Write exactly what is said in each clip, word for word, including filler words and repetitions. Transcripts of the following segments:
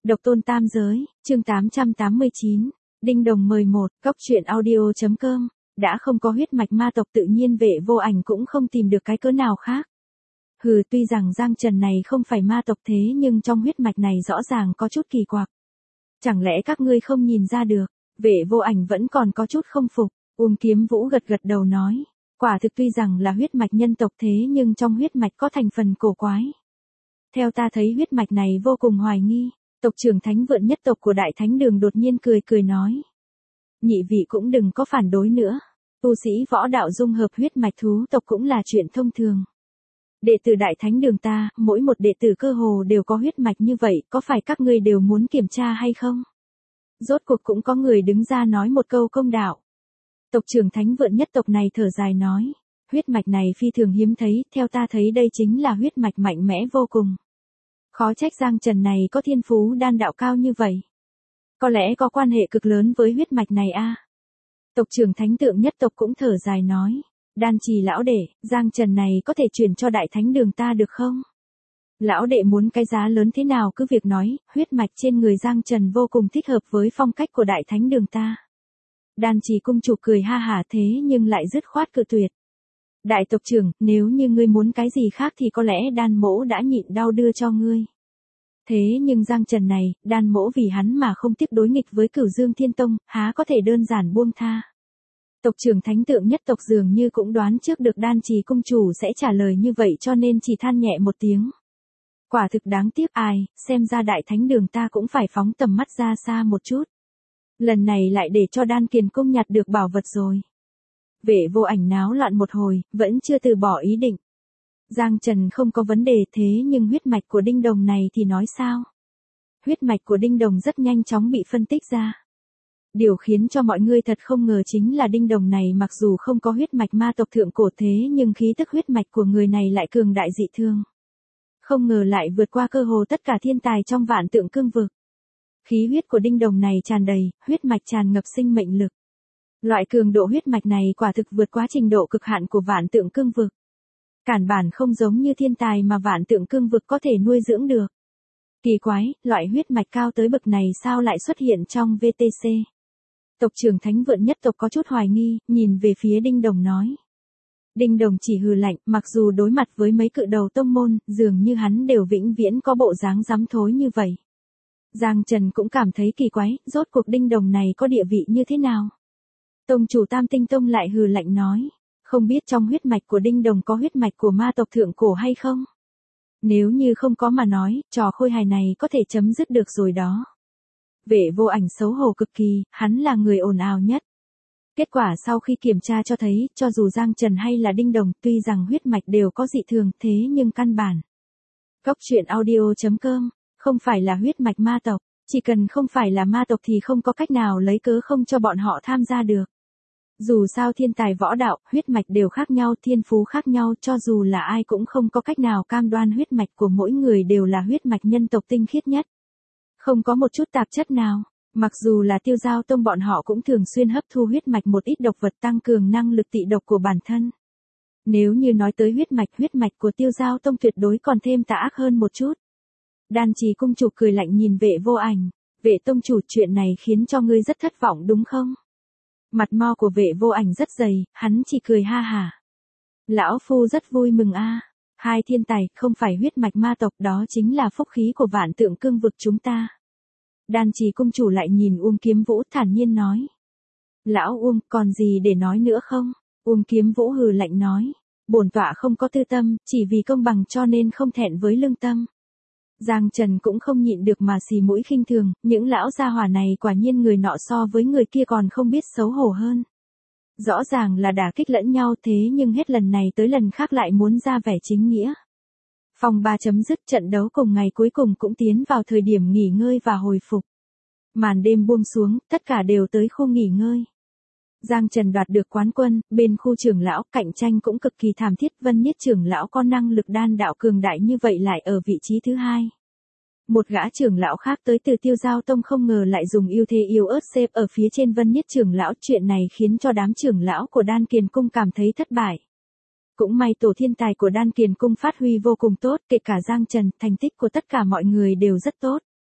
Độc tôn tam giới, chương tám trăm tám mươi chín, Đinh Đồng mời một, Cóc truyện audio.com, đã không có huyết mạch ma tộc tự nhiên Vệ Vô Ảnh cũng không tìm được cái cớ nào khác. Hừ, tuy rằng Giang Trần này không phải ma tộc thế nhưng trong huyết mạch này rõ ràng có chút kỳ quặc. Chẳng lẽ các ngươi không nhìn ra được? Vệ Vô Ảnh vẫn còn có chút không phục, Uông Kiếm Vũ gật gật đầu nói, quả thực tuy rằng là huyết mạch nhân tộc thế nhưng trong huyết mạch có thành phần cổ quái. Theo ta thấy huyết mạch này vô cùng hoài nghi. Tộc trưởng Thánh Vượn nhất tộc của Đại Thánh Đường đột nhiên cười cười nói. Nhị vị cũng đừng có phản đối nữa. Tu sĩ võ đạo dung hợp huyết mạch thú tộc cũng là chuyện thông thường. Đệ tử Đại Thánh Đường ta, mỗi một đệ tử cơ hồ đều có huyết mạch như vậy, có phải các ngươi đều muốn kiểm tra hay không? Rốt cuộc cũng có người đứng ra nói một câu công đạo. Tộc trưởng Thánh Vượn nhất tộc này thở dài nói. Huyết mạch này phi thường hiếm thấy, theo ta thấy đây chính là huyết mạch mạnh mẽ vô cùng. Khó trách Giang Trần này có thiên phú đan đạo cao như vậy. Có lẽ có quan hệ cực lớn với huyết mạch này a. À. Tộc trưởng Thánh Tượng nhất tộc cũng thở dài nói. Đan trì lão đệ, Giang Trần này có thể chuyển cho Đại Thánh Đường ta được không? Lão đệ muốn cái giá lớn thế nào cứ việc nói, huyết mạch trên người Giang Trần vô cùng thích hợp với phong cách của Đại Thánh Đường ta. Đan trì cung chủ cười ha hả thế nhưng lại dứt khoát cự tuyệt. Đại tộc trưởng, nếu như ngươi muốn cái gì khác thì có lẽ đan mỗ đã nhịn đau đưa cho ngươi. Thế nhưng Giang Trần này, đan mỗ vì hắn mà không tiếc đối nghịch với Cửu Dương Thiên Tông, há có thể đơn giản buông tha. Tộc trưởng Thánh Tượng nhất tộc dường như cũng đoán trước được đan trì cung chủ sẽ trả lời như vậy cho nên chỉ than nhẹ một tiếng. Quả thực đáng tiếc ai, xem ra Đại Thánh Đường ta cũng phải phóng tầm mắt ra xa một chút. Lần này lại để cho đan kiền cung nhặt được bảo vật rồi. Vệ Vô Ảnh náo loạn một hồi, vẫn chưa từ bỏ ý định. Giang Trần không có vấn đề thế nhưng huyết mạch của Đinh Đồng này thì nói sao? Huyết mạch của Đinh Đồng rất nhanh chóng bị phân tích ra. Điều khiến cho mọi người thật không ngờ chính là Đinh Đồng này mặc dù không có huyết mạch ma tộc thượng cổ thế nhưng khí tức huyết mạch của người này lại cường đại dị thương. Không ngờ lại vượt qua cơ hồ tất cả thiên tài trong Vạn Tượng Cương vực. Khí huyết của Đinh Đồng này tràn đầy, huyết mạch tràn ngập sinh mệnh lực. Loại cường độ huyết mạch này quả thực vượt quá trình độ cực hạn của Vạn Tượng Cương vực. Cản bản không giống như thiên tài mà Vạn Tượng Cương vực có thể nuôi dưỡng được. Kỳ quái, loại huyết mạch cao tới bậc này sao lại xuất hiện trong vê tê xê? Tộc trưởng Thánh Vượn nhất tộc có chút hoài nghi, nhìn về phía Đinh Đồng nói. Đinh Đồng chỉ hừ lạnh, mặc dù đối mặt với mấy cự đầu tông môn, dường như hắn đều vĩnh viễn có bộ dáng dám thối như vậy. Giang Trần cũng cảm thấy kỳ quái, rốt cuộc Đinh Đồng này có địa vị như thế nào? Tông chủ Tam Tinh Tông lại hừ lạnh nói, không biết trong huyết mạch của Đinh Đồng có huyết mạch của ma tộc thượng cổ hay không? Nếu như không có mà nói, trò khôi hài này có thể chấm dứt được rồi đó. Vệ Vô Ảnh xấu hổ cực kỳ, hắn là người ồn ào nhất. Kết quả sau khi kiểm tra cho thấy, cho dù Giang Trần hay là Đinh Đồng, tuy rằng huyết mạch đều có dị thường, thế nhưng căn bản. Cóc truyện audio.com, không phải là huyết mạch ma tộc, chỉ cần không phải là ma tộc thì không có cách nào lấy cớ không cho bọn họ tham gia được. Dù sao thiên tài võ đạo, huyết mạch đều khác nhau, thiên phú khác nhau, cho dù là ai cũng không có cách nào cam đoan huyết mạch của mỗi người đều là huyết mạch nhân tộc tinh khiết nhất. Không có một chút tạp chất nào, mặc dù là Tiêu Giao Tông bọn họ cũng thường xuyên hấp thu huyết mạch một ít độc vật tăng cường năng lực tị độc của bản thân. Nếu như nói tới huyết mạch, huyết mạch của Tiêu Giao Tông tuyệt đối còn thêm tà ác hơn một chút. Đan trì cung chủ cười lạnh nhìn Vệ Vô Ảnh, Vệ tông chủ, chuyện này khiến cho ngươi rất thất vọng đúng không? Mặt mo của Vệ Vô Ảnh rất dày, hắn chỉ cười ha hả. Lão phu rất vui mừng a, hai thiên tài, không phải huyết mạch ma tộc, đó chính là phúc khí của Vạn Tượng Cương vực chúng ta. Đan trì cung chủ lại nhìn Uông Kiếm Vũ thản nhiên nói. Lão Uông, còn gì để nói nữa không? Uông Kiếm Vũ hừ lạnh nói. Bổn tọa không có tư tâm, chỉ vì công bằng cho nên không thẹn với lương tâm. Giang Trần cũng không nhịn được mà xì mũi khinh thường, những lão gia hỏa này quả nhiên người nọ so với người kia còn không biết xấu hổ hơn. Rõ ràng là đả kích lẫn nhau thế nhưng hết lần này tới lần khác lại muốn ra vẻ chính nghĩa. Vòng ba chấm dứt, trận đấu cùng ngày cuối cùng cũng tiến vào thời điểm nghỉ ngơi và hồi phục. Màn đêm buông xuống, tất cả đều tới khu nghỉ ngơi. Giang Trần đoạt được quán quân, bên khu trưởng lão, cạnh tranh cũng cực kỳ thảm thiết, Vân Niết trưởng lão có năng lực đan đạo cường đại như vậy lại ở vị trí thứ hai. Một gã trưởng lão khác tới từ Tiêu Giao Tông không ngờ lại dùng ưu thế yếu ớt xếp ở phía trên Vân Niết trưởng lão, chuyện này khiến cho đám trưởng lão của Đan Kiền Cung cảm thấy thất bại. Cũng may tổ thiên tài của Đan Kiền Cung phát huy vô cùng tốt, kể cả Giang Trần, thành tích của tất cả mọi người đều rất tốt.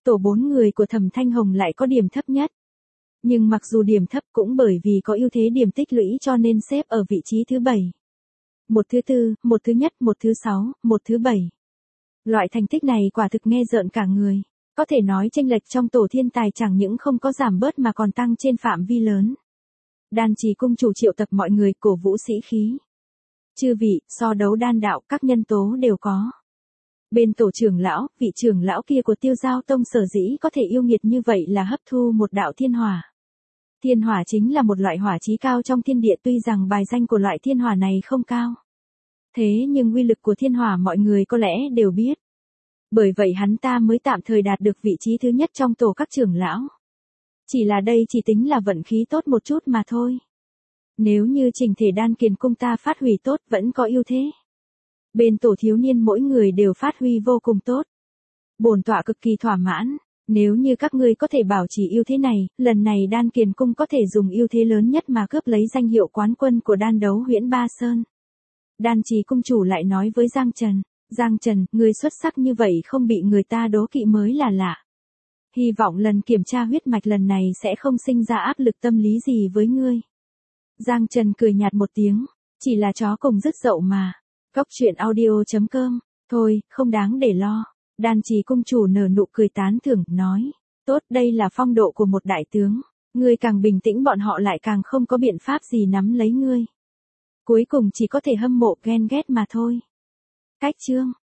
Tổ bốn người của Thẩm Thanh Hồng lại có điểm thấp nhất. Nhưng mặc dù điểm thấp cũng bởi vì có ưu thế điểm tích lũy cho nên xếp ở vị trí thứ bảy. Một thứ tư, một thứ nhất, một thứ sáu, một thứ bảy. Loại thành tích này quả thực nghe rợn cả người. Có thể nói chênh lệch trong tổ thiên tài chẳng những không có giảm bớt mà còn tăng trên phạm vi lớn. Đan Trì cung chủ triệu tập mọi người cổ vũ sĩ khí. Chư vị, so đấu đan đạo các nhân tố đều có. Bên tổ trưởng lão, vị trưởng lão kia của Tiêu Giao Tông sở dĩ có thể yêu nghiệt như vậy là hấp thu một đạo thiên hỏa. Thiên hỏa chính là một loại hỏa chí cao trong thiên địa, tuy rằng bài danh của loại thiên hỏa này không cao. Thế nhưng uy lực của thiên hỏa mọi người có lẽ đều biết. Bởi vậy hắn ta mới tạm thời đạt được vị trí thứ nhất trong tổ các trưởng lão. Chỉ là đây chỉ tính là vận khí tốt một chút mà thôi. Nếu như chỉnh thể đan kiền cung ta phát huy tốt vẫn có ưu thế. Bên tổ thiếu niên mỗi người đều phát huy vô cùng tốt. Bổn tọa cực kỳ thỏa mãn. Nếu như các ngươi có thể bảo trì ưu thế này, lần này đan kiền cung có thể dùng ưu thế lớn nhất mà cướp lấy danh hiệu quán quân của đan đấu huyễn Ba Sơn. Đan Trì cung chủ lại nói với Giang Trần. Giang Trần, ngươi xuất sắc như vậy không bị người ta đố kỵ mới là lạ. Hy vọng lần kiểm tra huyết mạch lần này sẽ không sinh ra áp lực tâm lý gì với ngươi. Giang Trần cười nhạt một tiếng. Chỉ là chó cùng dứt dậu mà. Cốc truyện audio chấm com. Thôi, không đáng để lo. Đan Trì cung chủ nở nụ cười tán thưởng, nói. Tốt, đây là phong độ của một đại tướng. Ngươi càng bình tĩnh bọn họ lại càng không có biện pháp gì nắm lấy ngươi. Cuối cùng chỉ có thể hâm mộ ghen ghét mà thôi. Cách chương.